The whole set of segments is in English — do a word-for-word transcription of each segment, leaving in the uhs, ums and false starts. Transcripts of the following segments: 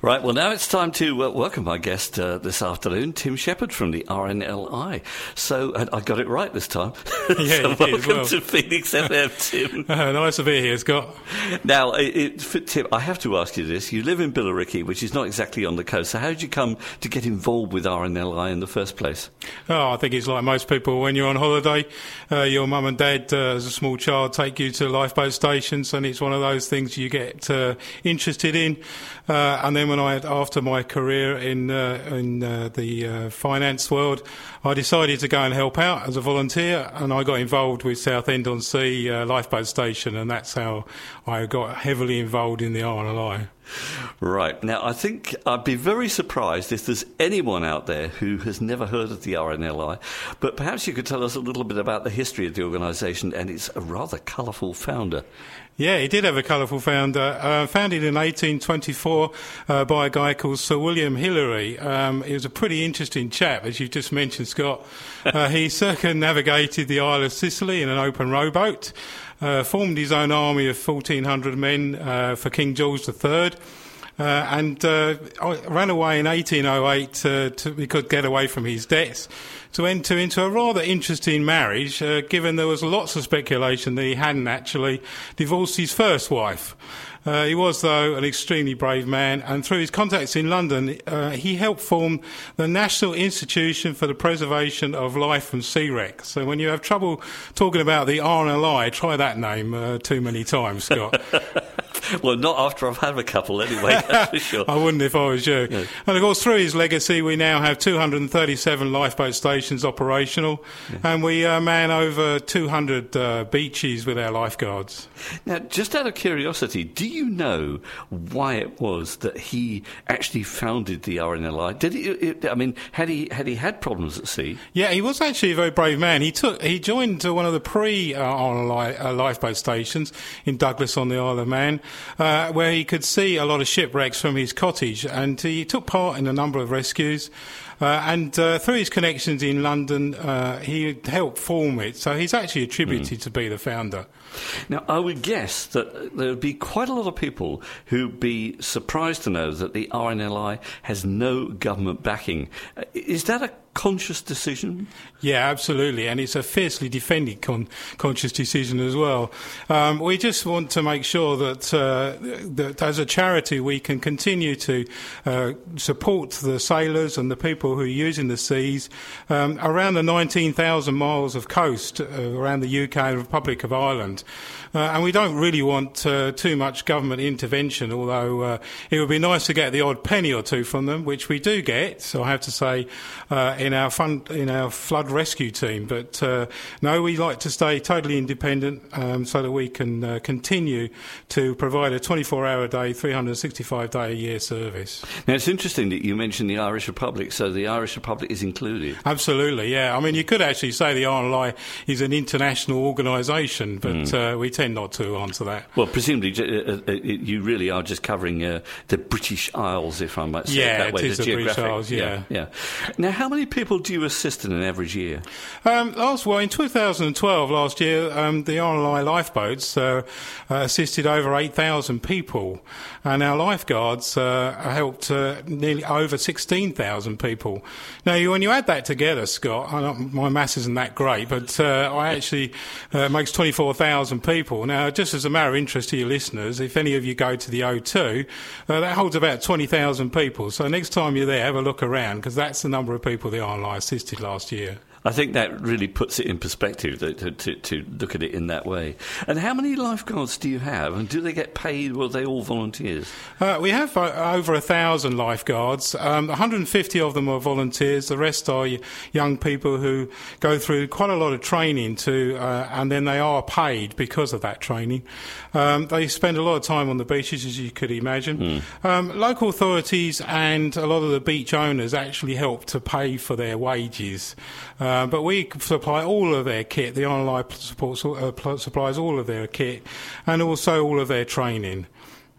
Right, well, now it's time to uh, welcome our guest uh, this afternoon, Tim Shepherd from the R N L I. So, and I got it right this time. Yeah, so you welcome did well. to Phoenix F M, Tim. Uh, nice to be here, Scott. Now, it, it, for Tim, I have to ask you this. You live in Billericay, which is not exactly on the coast. So how did you come to get involved with R N L I in the first place? Oh, I think it's like most people. When you're on holiday, uh, your mum and dad, uh, as a small child, take you to lifeboat stations, and it's one of those things you get uh, interested in. Uh, and then when I, after my career in uh, in uh, the uh, finance world, I decided to go and help out as a volunteer, and I got involved with Southend-on-Sea uh, lifeboat station, and that's how I got heavily involved in the R N L I. Right. Now, I think I'd be very surprised if there's anyone out there who has never heard of the R N L I, but perhaps you could tell us a little bit about the history of the organisation and its a rather colourful founder. Yeah, he did have a colourful founder. Uh, founded in eighteen twenty-four uh, by a guy called Sir William Hillary. Um, he was a pretty interesting chap, as you just mentioned, Scott. Uh, he circumnavigated the Isle of Sicily in an open rowboat, uh, formed his own army of fourteen hundred men uh, for King George the Third. Uh, and uh, ran away in eighteen oh eight uh, to, he could get away from his debts, to enter into a rather interesting marriage, uh, given there was lots of speculation that he hadn't actually divorced his first wife. Uh, he was, though, an extremely brave man, and through his contacts in London, uh, he helped form the National Institution for the Preservation of Life from Sea Wreck. So when you have trouble talking about the R N L I, try that name uh, too many times, Scott. Well, not after I've had a couple, anyway, that's for sure. I wouldn't if I was you. Yeah. And, of course, through his legacy, we now have two hundred thirty-seven lifeboat stations operational, yeah. and we uh, man over two hundred uh, beaches with our lifeguards. Now, just out of curiosity, do you know why it was that he actually founded the R N L I? Did he? It, I mean, had he had he had problems at sea? Yeah, he was actually a very brave man. He took he joined uh, one of the pre-R N L I uh, lifeboat stations in Douglas on the Isle of Man, uh, where he could see a lot of shipwrecks from his cottage, and he took part in a number of rescues. Uh, and uh, through his connections in London, uh, he helped form it. So he's actually attributed mm. to be the founder. Now, I would guess that there would be quite a lot of people who'd be surprised to know that the R N L I has no government backing. Is that a conscious decision? Yeah, absolutely, and it's a fiercely defended con- conscious decision as well. Um, we just want to make sure that, uh, that as a charity we can continue to uh, support the sailors and the people who are using the seas um, around the nineteen thousand miles of coast uh, around the U K and Republic of Ireland. Uh, and we don't really want uh, too much government intervention, although uh, it would be nice to get the odd penny or two from them, which we do get, so I have to say, uh, in our fund, in our flood rescue team. But uh, no, we like to stay totally independent um, so that we can uh, continue to provide a twenty-four hour a day, three hundred sixty-five day a year service. Now, it's interesting that you mentioned the Irish Republic, so the Irish Republic is included. Absolutely, yeah. I mean, you could actually say the R N L I is an international organisation, but mm. uh, we tend not to answer that. Well, presumably uh, uh, you really are just covering uh, the British Isles, if I might say yeah, it that way. Yeah, it is the, the British Isles, yeah. yeah. yeah. Now, how many people do you assist in an average year? Um, last, well, in two thousand twelve, last year, um, the R N L I lifeboats uh, uh, assisted over eight thousand people, and our lifeguards uh, helped uh, nearly over sixteen thousand people. Now, you, when you add that together, Scott, I don't, my maths isn't that great, but uh, I actually uh, makes twenty-four thousand people. Now, just as a matter of interest to your listeners, if any of you go to the O two, uh, that holds about twenty thousand people. So next time you're there, have a look around, because that's the number of people the R N L I assisted last year. I think that really puts it in perspective to, to, to look at it in that way. And how many lifeguards do you have? And do they get paid, or are they all volunteers? Uh, we have uh, over a thousand lifeguards. Um, one hundred fifty of them are volunteers. The rest are young people who go through quite a lot of training to, uh, and then they are paid because of that training. Um, they spend a lot of time on the beaches, as you could imagine. Mm. Um, local authorities and a lot of the beach owners actually help to pay for their wages. Uh, Uh, but we supply all of their kit. The R N L I supports, uh, supplies all of their kit and also all of their training.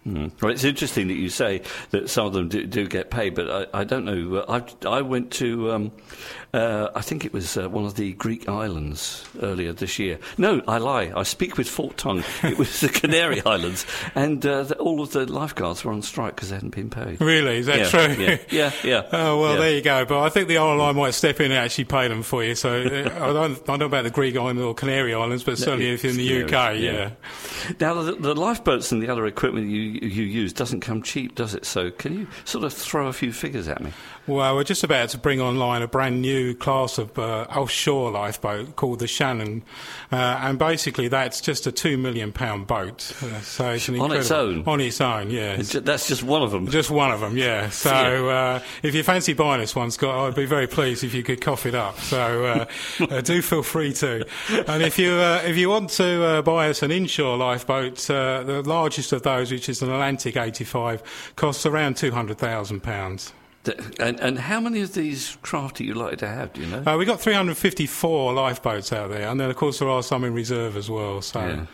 Mm. Well, it's interesting that you say that some of them do, do get paid, but I, I don't know. I, I went to, um, uh, I think it was uh, one of the Greek islands earlier this year. No, I lie. I speak with forked tongue. It was the Canary Islands, and uh, the, all of the lifeguards were on strike because they hadn't been paid. Really? Is that yeah, true? Yeah, yeah. yeah. Oh, well, yeah. there you go. But I think the R N L I might step in and actually pay them for you. So uh, I, don't, I don't know about the Greek islands or Canary Islands, but certainly no, if you're in the Canaries, U K, yeah. yeah. Now, the, the lifeboats and the other equipment you, you use doesn't come cheap, does it? So can you sort of throw a few figures at me? Well, we're just about to bring online a brand new class of uh, offshore lifeboat called the Shannon, uh, and basically that's just a two million pound boat. Uh, so it's an on its own, on its own, yeah. That's just one of them. Just one of them, yeah. So uh, if you fancy buying this one, Scott, I'd be very pleased if you could cough it up. So uh, uh, do feel free to. And if you uh, if you want to uh, buy us an inshore lifeboat, uh, the largest of those, which is an Atlantic eighty-five, costs around two hundred thousand pounds. And, and how many of these craft are you likely to have, do you know? Uh, we've got three hundred fifty-four lifeboats out there, and then, of course, there are some in reserve as well. So, yeah.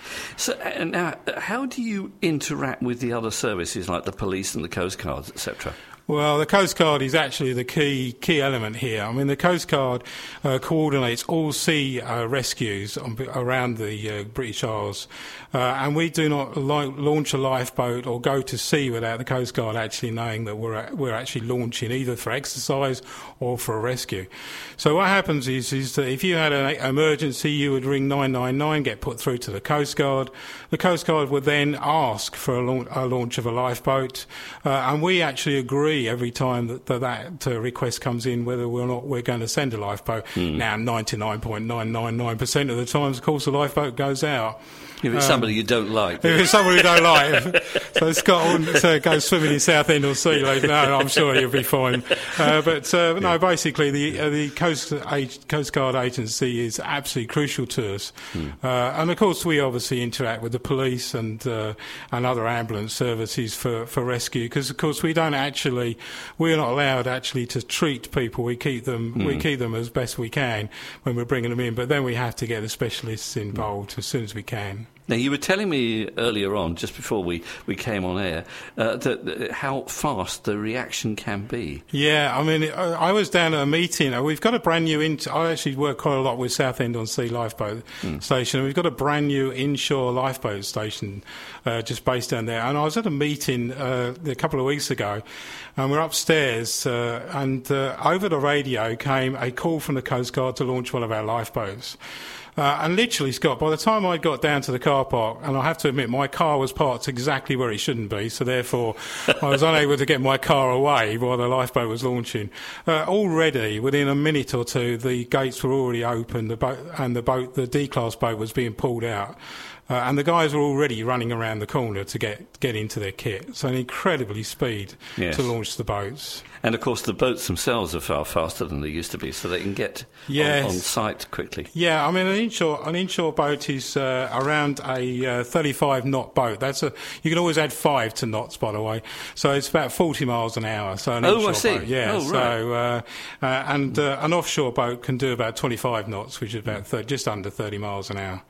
So and now, how do you interact with the other services, like the police and the Coast Guard, et cetera? Well, the Coast Guard is actually the key key element here. I mean, the Coast Guard uh, coordinates all sea uh, rescues on, around the uh, British Isles, uh, and we do not li- launch a lifeboat or go to sea without the Coast Guard actually knowing that we're we're actually launching either for exercise or for a rescue. So what happens is is that if you had an emergency, you would ring nine nine nine, get put through to the Coast Guard. The Coast Guard would then ask for a, la- a launch of a lifeboat, uh, and we actually agree every time that that, that uh, request comes in whether or not we're going to send a lifeboat. Mm. Now, ninety-nine point nine nine nine percent of the times, of course, the lifeboat goes out. If it's um, somebody you don't like. If it's somebody you don't like. So Scott wouldn't uh, go swimming in Southend or Sea Lake. No, I'm sure you'll be fine. Uh, but uh, no, basically the uh, the Coast, Coast Guard agency is absolutely crucial to us. Mm. Uh, and of course we obviously interact with the police and uh, and other ambulance services for, for rescue, because of course we don't actually, we're not allowed actually to treat people. We keep them mm. we keep them as best we can when we're bringing them in, but then we have to get the specialists involved mm. as soon as we can. Now, you were telling me earlier on, just before we, we came on air, uh, that, that how fast the reaction can be. Yeah, I mean, I was down at a meeting. We've got a brand new... In- I actually work quite a lot with Southend on Sea Lifeboat mm. Station, and we've got a brand new inshore lifeboat station uh, just based down there. And I was at a meeting uh, a couple of weeks ago, and we're upstairs, uh, and uh, over the radio came a call from the Coast Guard to launch one of our lifeboats. Uh, and literally, Scott, by the time I got down to the car park, and I have to admit, my car was parked exactly where it shouldn't be, so therefore I was unable to get my car away while the lifeboat was launching. Uh, already, within a minute or two, the gates were already open, the boat, and the boat, the D-class boat, was being pulled out. Uh, and the guys were already running around the corner to get, get into their kit. So an incredibly speed yes. to launch the boats. And, of course, the boats themselves are far faster than they used to be, so they can get yes. on, on site quickly. Yeah, I mean, an inshore, an inshore boat is uh, around a uh, thirty-five knot boat. That's a, you can always add five to knots, by the way. So it's about forty miles an hour. So an oh, inshore I see. boat. Yeah, oh, right. So, uh, uh, and uh, an offshore boat can do about twenty-five knots, which is about thirty, just under thirty miles an hour.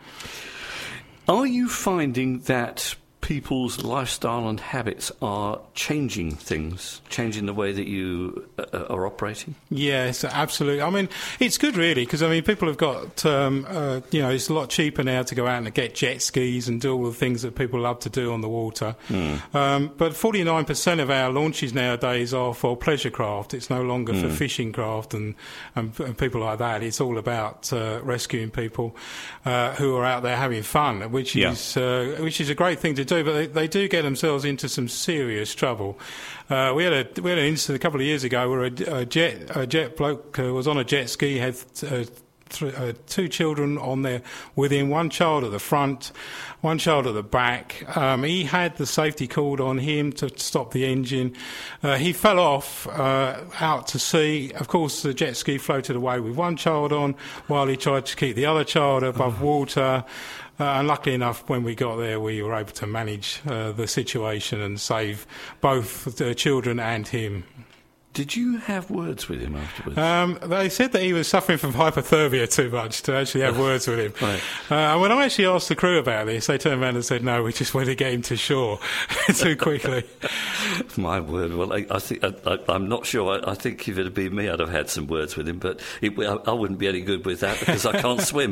Are you finding that people's lifestyle and habits are changing things, changing the way that you uh, are operating? Yes, absolutely. I mean, it's good, really, because, I mean, people have got, um, uh, you know, it's a lot cheaper now to go out and get jet skis and do all the things that people love to do on the water. Mm. Um, but forty-nine percent of our launches nowadays are for pleasure craft. It's no longer mm. for fishing craft and, and, and people like that. It's all about uh, rescuing people uh, who are out there having fun, which yeah. is uh, which is a great thing to do. But they, they do get themselves into some serious trouble. Uh, we had a we had an incident a couple of years ago where a, a jet a jet bloke uh, was on a jet ski, had uh, th- uh, two children on there with him, one child at the front, one child at the back. Um, he had the safety cord on him to stop the engine. Uh, he fell off uh, out to sea. Of course, the jet ski floated away with one child on while he tried to keep the other child above water. Uh, and luckily enough, when we got there, we were able to manage uh, the situation and save both the children and him. Did you have words with him afterwards? Um, they said that he was suffering from hypothermia too much to actually have words with him. Right. Uh, and when I actually asked the crew about this, they turned around and said, no, we just wanted to get him to shore too quickly. My word. Well, I, I think I, I, I'm not sure. I, I think if it had been me, I'd have had some words with him, but it, I, I wouldn't be any good with that because I can't swim.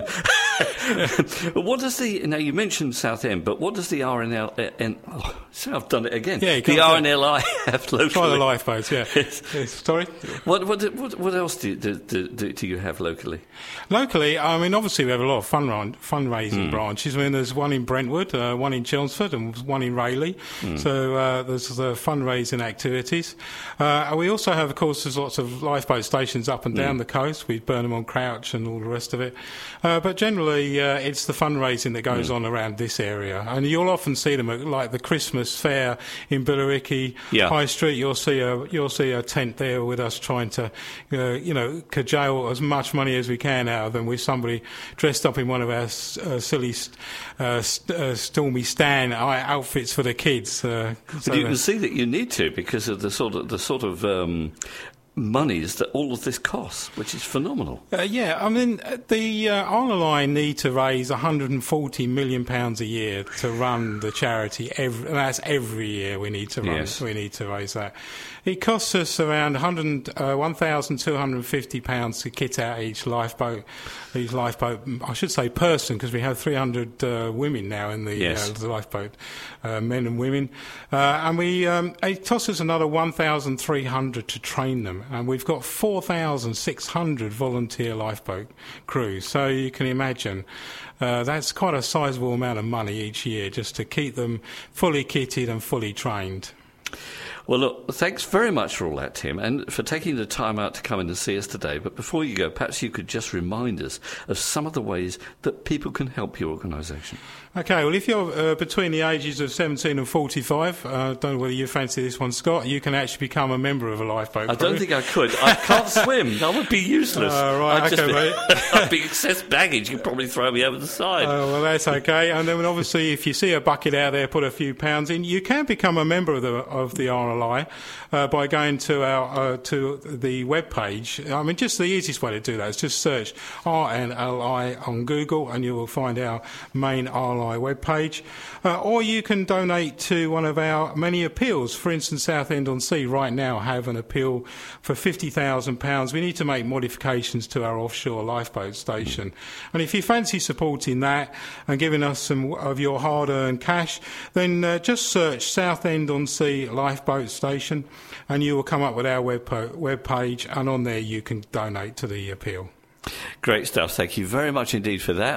But what does the now you mentioned Southend, but what does the R N L? And oh, so I've done it again. Yeah, the R N L I have locally. Try the lifeboats. Yeah. Yes. Yes. Sorry. What what what, what else do, do, do, do you have locally? Locally, I mean, obviously we have a lot of fun run, fundraising Mm. branches. I mean, there's one in Brentwood, uh, one in Chelmsford, and one in Rayleigh. Mm. So uh, there's the fundraising activities. Uh, and we also have, of course, there's lots of lifeboat stations up and down mm. the coast with Burnham on Crouch and all the rest of it. Uh, but generally, uh, it's the fundraising that goes mm. on around this area. And you'll often see them at like the Christmas fair in Billericay yeah. High Street. You'll see a you'll see a tent there with us trying to, uh, you know, cajole as much money as we can out of them with somebody dressed up in one of our uh, silly uh, st- uh, Stormy Stan outfits for the kids. Uh, so but you can see that you need to because of the sort of the sort of um, monies that all of this costs, which is phenomenal. Uh, yeah, I mean, the uh, R N L I need to raise one hundred forty million pounds a year to run the charity. Every, that's every year we need to run. Yes. We need to raise that. It costs us around one hundred, uh, one thousand two hundred fifty pounds to kit out each lifeboat. Each lifeboat, I should say person, because we have three hundred uh, women now in the, yes. uh, the lifeboat, uh, men and women. Uh, and we um, it costs us another one thousand three hundred to train them. And we've got four thousand six hundred volunteer lifeboat crews. So you can imagine uh, that's quite a sizable amount of money each year just to keep them fully kitted and fully trained. Well, look, thanks very much for all that, Tim, and for taking the time out to come in and see us today. But before you go, perhaps you could just remind us of some of the ways that people can help your organisation. OK, well, if you're uh, between the ages of seventeen and forty-five, I uh, don't know whether you fancy this one, Scott, you can actually become a member of a lifeboat I crew. don't think I could. I can't swim. That would be useless. Uh, right, I'd OK, just be, mate. I'd be excess baggage. You'd probably throw me over the side. Oh, well, that's OK. And then obviously, if you see a bucket out there, put a few pounds in. You can become a member of the of the R N L I uh, by going to our uh, to the web page. I mean, just the easiest way to do that is just search R N L I on Google, and you will find our main R N L I web page. Uh, or you can donate to one of our many appeals. For instance, Southend-on-Sea right now have an appeal for fifty thousand pounds. We need to make modifications to our offshore lifeboat station. And if you fancy supporting that and giving us some of your hard-earned cash, then uh, just search Southend-on-Sea Lifeboat Station and you will come up with our web, po- web page, and on there you can donate to the appeal. Great stuff. Thank you very much indeed for that.